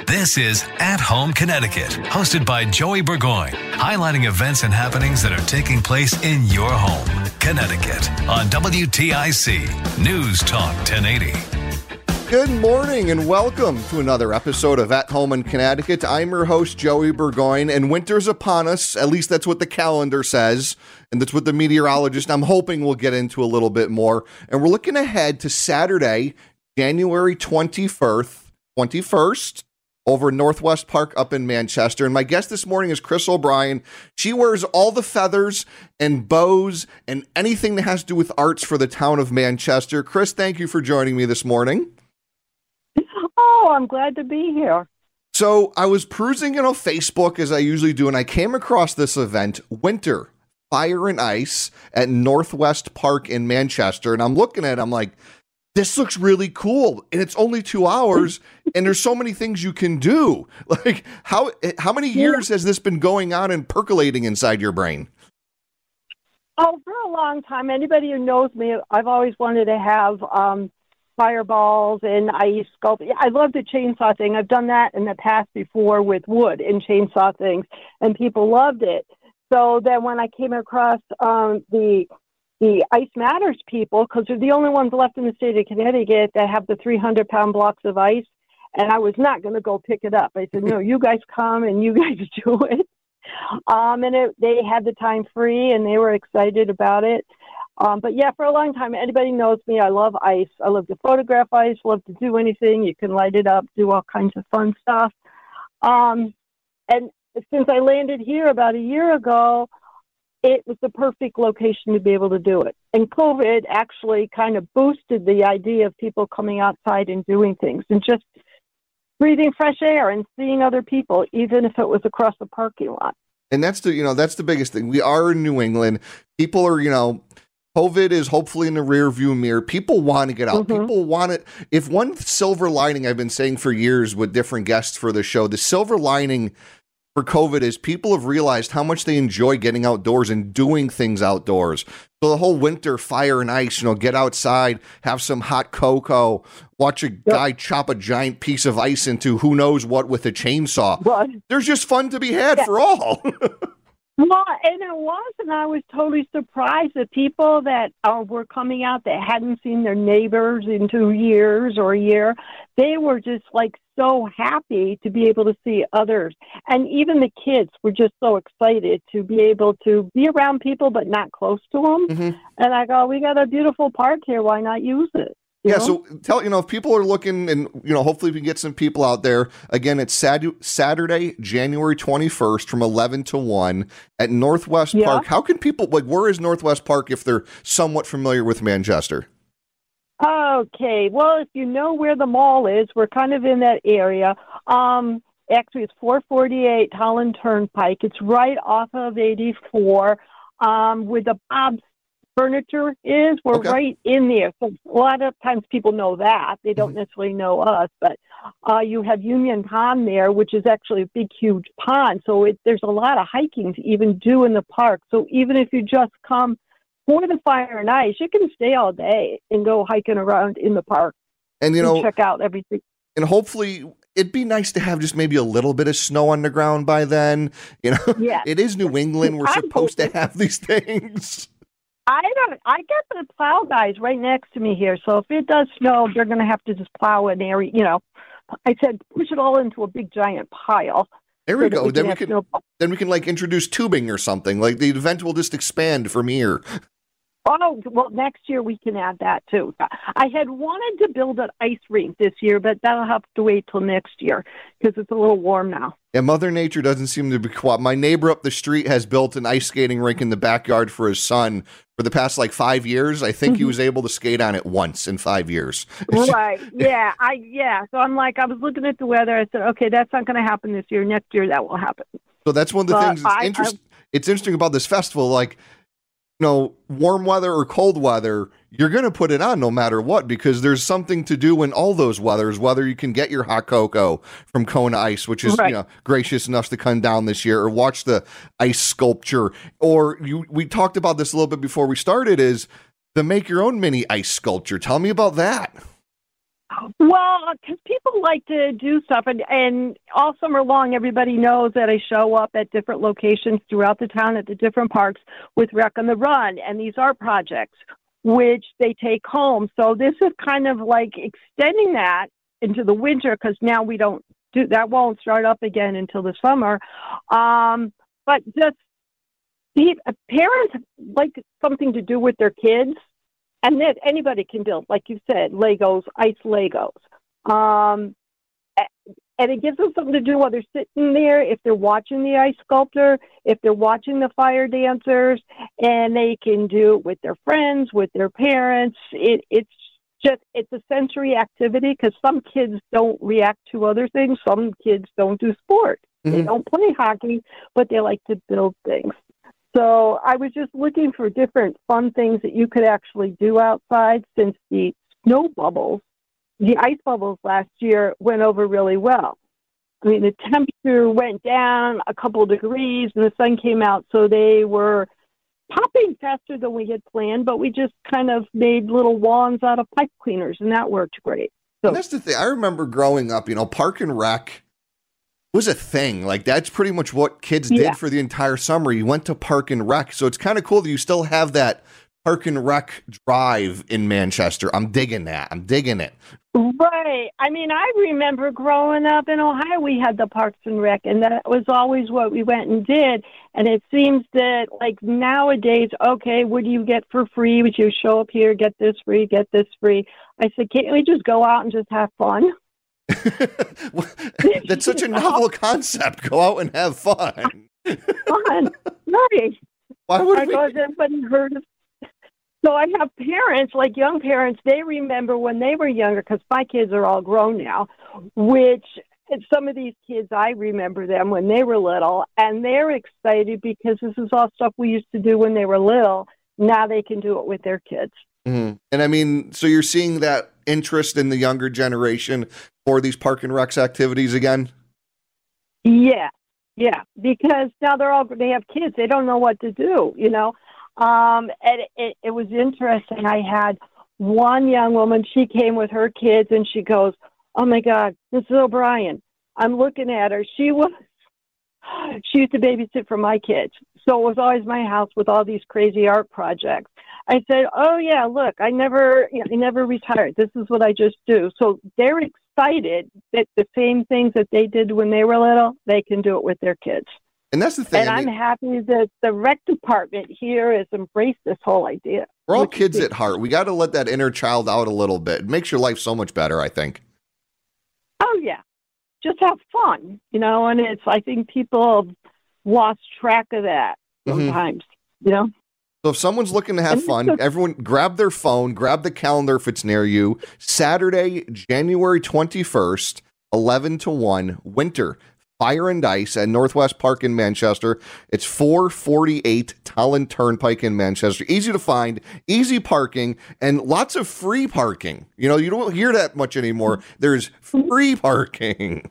This is At Home Connecticut, hosted by Joey Burgoyne, highlighting events and happenings that are taking place in your home, Connecticut, on WTIC News Talk 1080. Good morning and welcome to another episode of At Home in Connecticut. I'm your host, Joey Burgoyne, and winter's upon us. At least that's what the calendar says, and that's what the meteorologist, I'm hoping we'll get into a little bit more. And we're looking ahead to Saturday, January 21st, over Northwest Park up in Manchester. And my guest this morning is Chris O'Brien. She wears all the feathers and bows and anything that has to do with arts for the town of Manchester. Chris, thank you for joining me this morning. Oh, I'm glad to be here. So I was perusing, Facebook as I usually do, and I came across this event, Winter Fire and Ice at Northwest Park in Manchester. And I'm looking at it, I'm like, this looks really cool, and it's only 2 hours, and there's so many things you can do. Like, how many years has this been going on and percolating inside your brain? Oh, for a long time. Anybody who knows me, I've always wanted to have fireballs and ice sculpting. I love the chainsaw thing. I've done that in the past before with wood and chainsaw things, and people loved it. So then when I came across the Ice Matters people, because they're the only ones left in the state of Connecticut that have the 300-pound blocks of ice, and I was not going to go pick it up. I said, no, you guys come and you guys do it. They had the time free, and they were excited about it. But yeah, for a long time, anybody knows me, I love ice. I love to photograph ice, love to do anything. You can light it up, do all kinds of fun stuff. And since I landed here about a year ago, it was the perfect location to be able to do it. And COVID actually kind of boosted the idea of people coming outside and doing things and just breathing fresh air and seeing other people, even if it was across the parking lot. And that's the biggest thing. We are in New England. People are, COVID is hopefully in the rear view mirror. People want to get out. Mm-hmm. People want it. If one silver lining I've been saying for years with different guests for the show, the silver lining for COVID is people have realized how much they enjoy getting outdoors and doing things outdoors. So the whole winter fire and ice, get outside, have some hot cocoa, watch a guy chop a giant piece of ice into who knows what with a chainsaw. What? There's just fun to be had for all. Well, and it was, and I was totally surprised that people that were coming out that hadn't seen their neighbors in 2 years or a year, they were just so happy to be able to see others. And even the kids were just so excited to be able to be around people but not close to them. Mm-hmm. And I go, we got a beautiful park here. Why not use it? Yeah, so if people are looking and, hopefully we can get some people out there. Again, it's Saturday, January 21st from 11 to 1 at Northwest Park. How can people, where is Northwest Park if they're somewhat familiar with Manchester? Okay, well, if you know where the mall is, we're kind of in that area. Actually, it's 448 Holland Turnpike. It's right off of 84 with the Bob's Furniture is. We're right in there. So a lot of times people know that. They don't necessarily know us, but you have Union Pond there, which is actually a big, huge pond. So there's a lot of hiking to even do in the park. So even if you just come for the fire and ice, you can stay all day and go hiking around in the park and check out everything. And hopefully it'd be nice to have just maybe a little bit of snow on the ground by then. Yeah. It is New England. We're supposed to have these things. I get the plow guys right next to me here. So if it does snow, they're going to have to just plow an area. I said push it all into a big giant pile. There we go. Then we can introduce tubing or something. The event will just expand from here. Oh, well, next year we can add that too. I had wanted to build an ice rink this year, but that'll have to wait till next year because it's a little warm now. Yeah, Mother Nature doesn't seem to be quiet. My neighbor up the street has built an ice skating rink in the backyard for his son for the past 5 years. I think he was able to skate on it once in 5 years. Right. Yeah. So I'm I was looking at the weather. I said, okay, that's not going to happen this year. Next year that will happen. So that's one of the things that's it's interesting about this festival. Warm weather or cold weather, you're going to put it on no matter what, because there's something to do in all those weathers, whether you can get your hot cocoa from Kona Ice, which is, gracious enough to come down this year, or watch the ice sculpture, or we talked about this a little bit before we started, is the make your own mini ice sculpture. Tell me about that. Well, because people like to do stuff, and all summer long, everybody knows that I show up at different locations throughout the town at the different parks with Rec on the Run and these art projects, which they take home. So this is kind of like extending that into the winter, because now we don't do that, won't start up again until the summer. But just parents like something to do with their kids. And that anybody can build, like you said, Legos, ice Legos. And it gives them something to do while they're sitting there, if they're watching the ice sculptor, if they're watching the fire dancers, and they can do it with their friends, with their parents. It's a sensory activity, because some kids don't react to other things. Some kids don't do sport. Mm-hmm. They don't play hockey, but they like to build things. So I was just looking for different fun things that you could actually do outside, since the snow bubbles, the ice bubbles last year went over really well. I mean, the temperature went down a couple of degrees and the sun came out, so they were popping faster than we had planned, but we just kind of made little wands out of pipe cleaners, and that worked great. So and that's the thing. I remember growing up, Park and Rec was a thing. Like, that's pretty much what kids did for the entire summer. You went to Park and Rec. So it's kind of cool that you still have that Park and Rec drive in Manchester. I'm digging that. I'm digging it. Right. I mean, I remember growing up in Ohio, we had the Parks and Rec, and that was always what we went and did. And it seems that, like, nowadays, okay, what do you get for free? Would you show up here, get this free, get this free? I said, can't we just go out and just have fun? That's such a novel concept. Go out and have fun. Fun, right? Why would we? Everybody heard of? So I have parents, like young parents. They remember when they were younger, because my kids are all grown now. Which some of these kids, I remember them when they were little, and they're excited because this is all stuff we used to do when they were little. Now they can do it with their kids. Mm-hmm. And I mean, so you're seeing that interest in the younger generation for these Park and Recs activities again? Yeah, because now they have kids. They don't know what to do, And it was interesting. I had one young woman, she came with her kids, and she goes, oh, my God, Mrs. O'Brien. I'm looking at her. She used to babysit for my kids. So it was always my house with all these crazy art projects. I said, oh, yeah, look, I never retired. This is what I just do. So they're excited that the same things that they did when they were little, they can do it with their kids. And that's the thing. And I'm happy that the rec department here has embraced this whole idea. We're all kids at heart. We got to let that inner child out a little bit. It makes your life so much better, I think. Oh, yeah. Just have fun, and I think people have lost track of that sometimes, So if someone's looking to have fun, everyone grab their phone, grab the calendar if it's near you. Saturday, January 21st, 11 to 1, winter, Fire and Ice at Northwest Park in Manchester. It's 448 Tolland Turnpike in Manchester. Easy to find, easy parking, and lots of free parking. You don't hear that much anymore. There's free parking.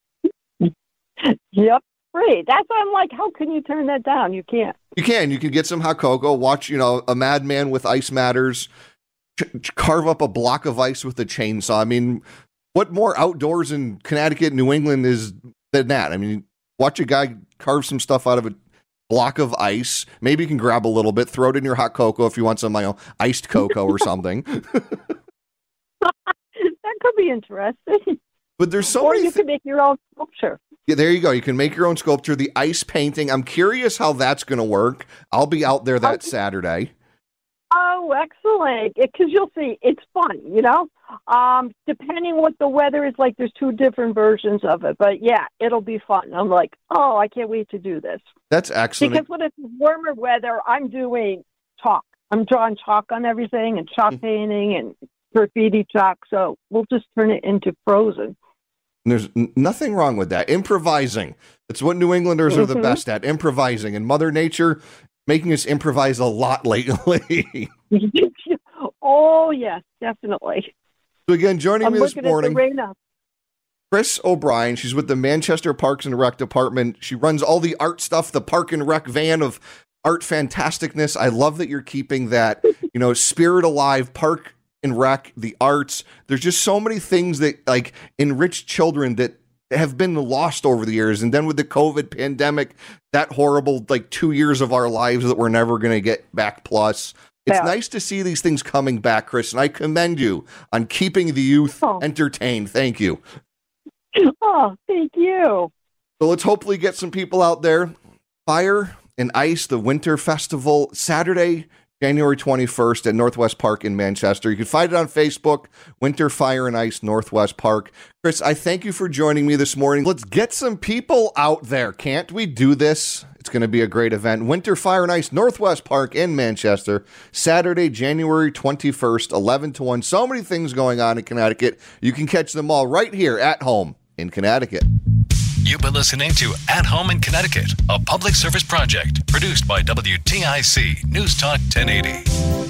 Yep, free. That's why I'm like, how can you turn that down? You can't. You can. You can get some hot cocoa, watch, a madman with Ice Matters, carve up a block of ice with a chainsaw. I mean, what more outdoors in Connecticut, New England is than that? I mean, watch a guy carve some stuff out of a block of ice. Maybe you can grab a little bit, throw it in your hot cocoa if you want some iced cocoa or something. That could be interesting. But there's so or many. You can make your own sculpture. Yeah, there you go. You can make your own sculpture. The ice painting. I'm curious how that's going to work. I'll be out there that Saturday. Oh, excellent. Because you'll see, it's fun, depending what the weather is like, there's two different versions of it. But yeah, it'll be fun. I'm like, oh, I can't wait to do this. That's excellent. Because when it's warmer weather, I'm doing chalk. I'm drawing chalk on everything and chalk painting and graffiti chalk. So we'll just turn it into frozen. There's nothing wrong with that. Improvising. It's what New Englanders are the best at, improvising. And Mother Nature making us improvise a lot lately. Oh, yes, definitely. So again, joining me this morning, Chris O'Brien. She's with the Manchester Parks and Rec Department. She runs all the art stuff, the Park and Rec van of art fantasticness. I love that you're keeping that, spirit alive, park and rec, the arts. There's just so many things that like enrich children that have been lost over the years. And then with the COVID pandemic, that horrible 2 years of our lives that we're never going to get back plus. It's nice to see these things coming back, Chris, and I commend you on keeping the youth entertained. Thank you. Oh, thank you. So let's hopefully get some people out there. Fire and Ice, the Winter Festival, Saturday, January 21st at Northwest Park in Manchester. You can find it on Facebook, Winter Fire and Ice Northwest Park. Chris, I thank you for joining me this morning. Let's get some people out there. Can't we do this? It's going to be a great event. Winter Fire and Ice Northwest Park in Manchester, Saturday, January 21st, 11 to 1. So many things going on in Connecticut. You can catch them all right here at home in Connecticut. You've been listening to At Home in Connecticut, a public service project produced by WTIC News Talk 1080.